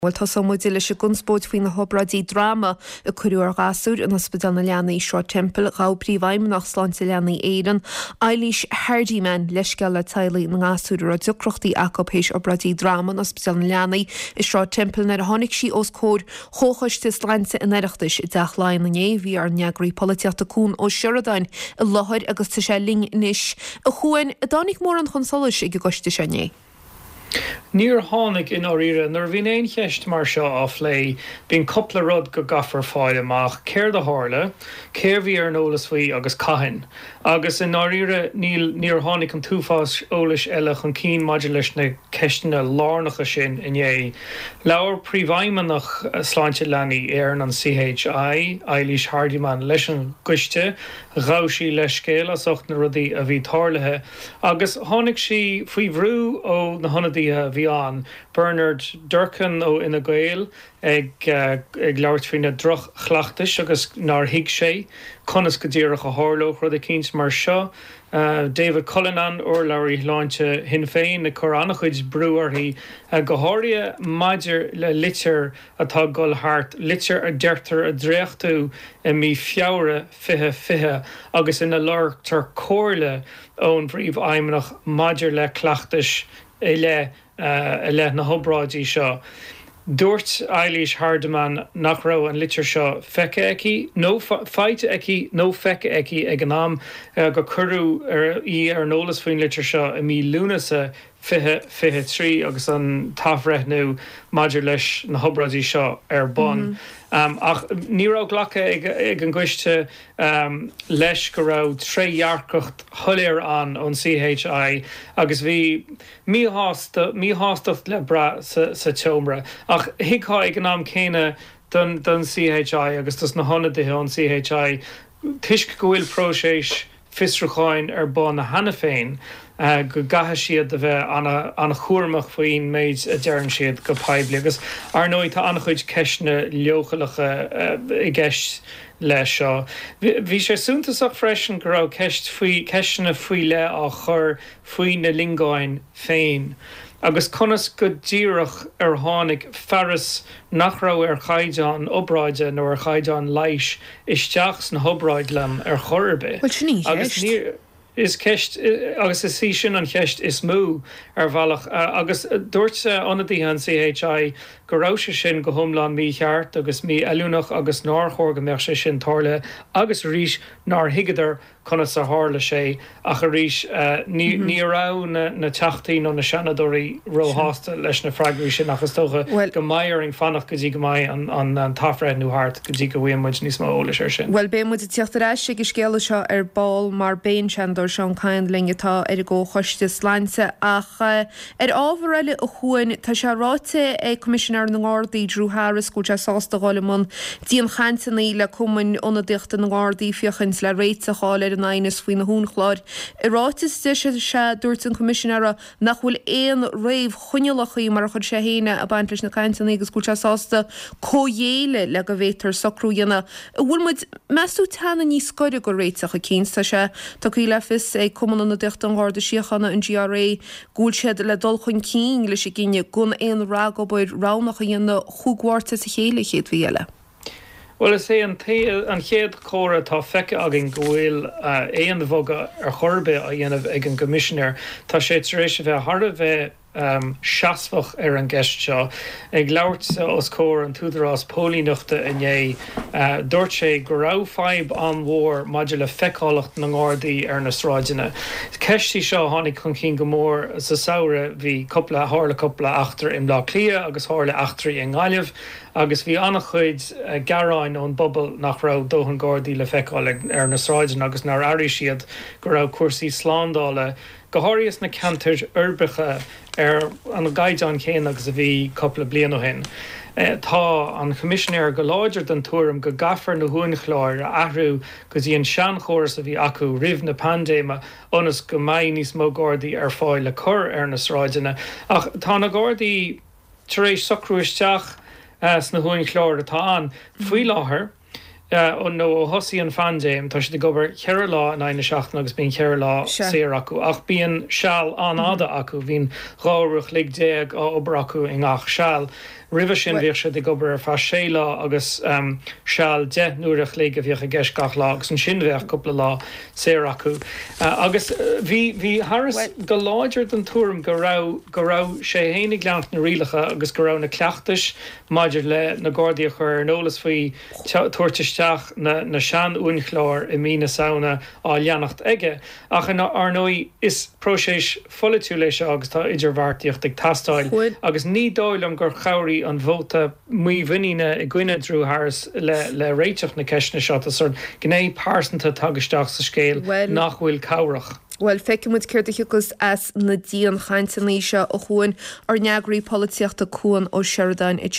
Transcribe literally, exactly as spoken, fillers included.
Bhil tá samúide leis gunspóid faoin na hobradí drama a cuireúar gasúr in Ospidal na Leanaí Short Temple gá príomhaim nach sláinte Leanaí Éireann Eilís Hardyman leisceal le taileí na gasúr a dúcrochtaí acu péis obradí drama in Ospidal na Leanaí i Short Temple na tháinig sí os cód chóchaiste sláinte in Oireachtais i dteach láin na né bhí ar neagraí políteachta cún ó Sheridan i láthair agus tá sé ling níos a chuain a dánig mór an chunsolas ag goiste sé né. Níor tháinig in áíre nar bhín éon cheist mar seo á lé bín coppla rud go gafar fáil amach céir de hála, céir bhí ar an ólas faoi agus caitheann. Agus in áíre níor tháinig an túfás ólas eile chun cín maidir leis na ceistena lárnacha sin inné. Leabhar príomhaimeannach sláinte leanaí ar an C H I, Eilís Hardyman leis an guiste, ghausaí leis scéal as ocht na rudaí a bhí tarlathe, agus tháinig si faoi bhrú ó na honadaí a bhí an Bernard Durcan ó ina Gael ag, uh, ag leabhart faoin na droch chleachtais agus nar hiig sé conas go ddíireach a hárlóch rud a cíns mar seo. Uh, David Cullinan or Larry Láinte hin féin na Coránach chuid brúarthaí uh, go háirithe maidir le litir atá gol hart, litir a deirtar a dréachtú i mí fiabhra fithe fithe agus ina lár tar cóirle ón bríomh aimimnach maidir le cleachtais i le, uh, i le na hobrádí seo. Dúirt Eilís Hardyman nach rá an litir seo feice eici, nó feite eici, nó feice eici ag an am uh, go curú ar í ar an ólas faoin litir seo i mí lúnasa fithe fithe trí agus an tafreithnú maidir leis na hobrádí seo ar bon. Mm-hmm. Um, ach ní rá ghlacha ag, ag an gcuiste um, leis go rá tréhearcacht thoiléir an ón C H I agus bhí míhástacht le bra sa, sa teomra. Ach hiicá ag an am céine don, don C H I agus tas na honadaithe ón C H I tuisc go bhfuil próséis fisracháin ar bon na hana féin. Uh, go gatha siad a bheith anna, anna chuairmach faoin méid a dearann siad go paibli agus ar nóid tá annach chuid ceisna leochalacha uh, i gceist le seo. Bhí sé súntasach freisin go raibh ceist faoi ceisna faoi le á chur faoi na lingáin féin. Agus conas go ddíireach ar tháinig ferras nach raibh ar chaidán obráide nó ar chaidán leish isteach na hobráid lem ar chorbe. Well, sin agus ní is ceist agus is sí sin an cheist is mú ar bhealach uh, agus uh, dúirt uh, anadaí an C H I go ráise sin go thomláin mí cheart agus mí eilúnach agus nárchóir go meach sé sin tarla agus rís nar higadar chuna sa hála sé ach a rís uh, ní, mm-hmm. ní rá na, na teachtaí nó na seanadóirí róhásta leis na freigraí sin agus tócha well, go maiaring fannach go dtí go maiid an, an, an tafreithnú hart go dtí go bhfuimmuid níos mó ólas ar sin. Well, bé muid teachtaréis go scéala seo ar ball mar béin seandor seán cainling atá ar go choiste sláinte ach uh, ar ábharile a chuin tá sé ráte é commissioner na Gardaí Drew Harris go te sásta gáile man díon chaantaí le cumin onadiachta na Gardaí fiochans le réite cháil ar an ainas faoin na húnchláir. I rátas de se se dúirt an commissionera nach bhfuil éon réomh chuinealachaí mar chud sé héine a baint leis na chaantaí agus go te sásta cóhéile le go bhétar socrúhéanna. Bhfuil muid meú tanna ní scoide go réiteach a cíns tá sé tá í lefis é cuman onadiachta an Garda siochanna an G R A gúil siad le dul chun cín leis i gine gun éon rá go buid ránach a dhéanana chughharta sa chéile chéad bhíile. Well, is é an, an chéad chóra tá feice agin go bhfuil uh, éon bhoga ar chorbe a dhéanamh ag an commissioner tá sé éis a bheith hard a bheith um, seasfach ar an gceist seo. Ag labhart os cóir an túdarrás pólíneachta inné uh, dúirt sé go raibh fadhb an mhór maidir le feicálacht na Gardaí ar na sráideanna. Ceistí seo tháinig chun cinn go mór sa saoire bhí coppla hála coppla achtar im lá clia agus hála achtarí in Gáilibh agus bhí annach chuid uh, garáin ón bobbal nach raibh dóthan Gardaí le feicála ar na sráideanna agus nar airí siad go raibh cuasaí sláándála go háiríos na cantar urbacha ar an gaiidán chéan agus a bhí coppla bliana ó hin. Uh, tá an commissioner go láidir den túm go gafar na húnchláir a ahrú go dtíon seanchóras a bhí acu rih na pandéma onas go maiid níos mó Gardaí ar fáil le cur ar na sráideanna. Ach tá na Gardaí tar éis socrúisteach uh, na húnchláir atá an faoi láthair ó nó ó thosaí an fandéim tá si de gobar cheir lá in aine seachtain agus bíon cheir lá séar acu ach bíon seall an áda acu bhín ráireach lig déag á obair acu in ach seall river sin bhíoh se de gobar fá sé lá agus um, seall de nuairach lé a bhíoch a gceis gach lá agus an sin bheith coppla lá sé acu. Uh, agus bhí uh, hí Harris well, go láidir den túm go rá go rá sé hénig leant na rilacha agus go rá na cleachtais maidir le na Gardaí chur nólas faoi tuairteisteach na, na sean únchláir i mína saona á leannacht aige. Ach an arnóí is próséis folitú leis agus tá idir bhartíocht ag tastáil. Agus ní dóil am gur chairí an bhóta mí bhuiine i gcuine Drew Harris le, le réiteach na ceisna seo a sort gné pásanta tagisteach sa scéal well, nach bhfuil cabhrach. Well feice mu ceirrtaúgus as na díon chaintan líise ó chuin ar neagraí políochta cuan ó Sheridan i